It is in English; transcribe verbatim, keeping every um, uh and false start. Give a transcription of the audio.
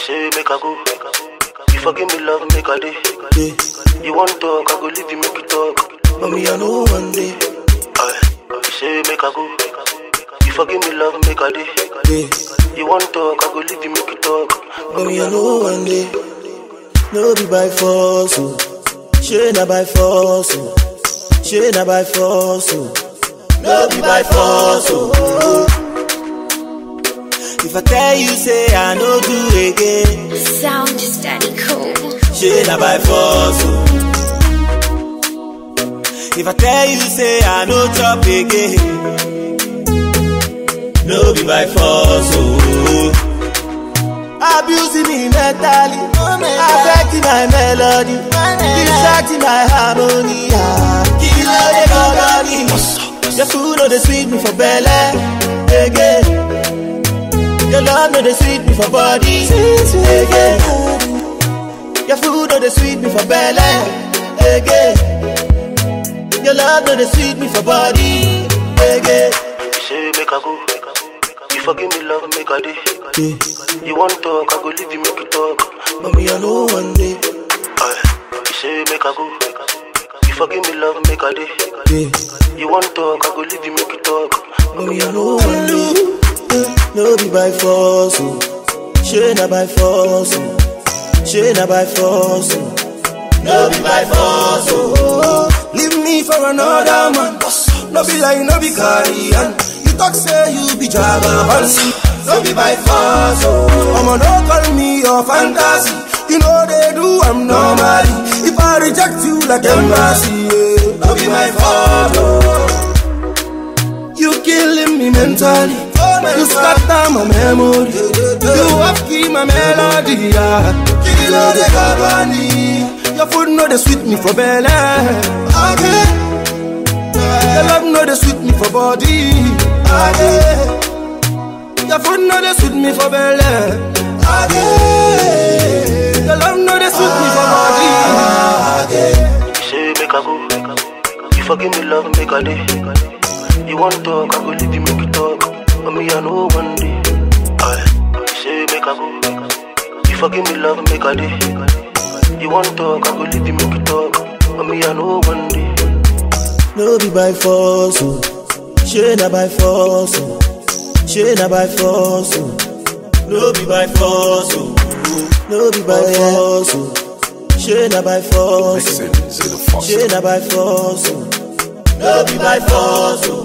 say make I go. You forgive me, love, make a day. Yeah. You want talk, I go leave you, make you talk. But me, I know one day. Aye. You say make I go. You forgive me, love, make a day. Yeah. You want talk, I go leave you, make you talk. But me, I know one day. No be by force, oh. She na by force, oh. She na by force, oh. No be by force, oh. If I tell you, say I no do again. Sound just daddy cool. She na by force, oh. If I tell you, say I no chop again. No be by force, oh. Abusing me mentally, affecting my melody, distracting my harmony. Kill all the company. Your food no dey sweet me for belly, again. Your love no dey sweet me for body, again. Your food no dey sweet me for belly, again. Your love no dey sweet me for body, again. You say make I go. You forgive me, love, make a day. Yeah. You want talk, I go leave you, make you talk. But me, I know one day. Aye. You say make I go. You forgive me, love, make a day. Yeah. You want talk, I go leave you, make you talk. But me, I know one day. Yeah. No be by force, oh. She na by force, oh. She na by force, oh. No be by force, oh. Leave me for another man. No be like, no be carrion. Talk say you be Jagaban, no be by force, oh. I'ma no call me your fantasy. You know they do, I'm normally. If I reject you like embassy, yeah, no be my fault, oh. You killing me mentally, you scatter my memory. You have key my melody, yeah. Kill all the company. Your food no they sweet me for belly, okay. Your love no they sweet me for body. Again. Your food no dey suit me for belly. Again. Your love no dey suit me for body. Again. You say make I go. You forgive me, love, make a day. You want talk, I go leave you, make you talk. But me, I know one day. Aye. You say make I go. You forgive me, love, make a day. You want talk, I go leave you, make you talk. But me, I know one day. No be by force, oh. She na by force, oh. She na by force, oh. No be by force, oh. No be by force, oh. She na by force, oh. She na by force, oh. No be by force, oh.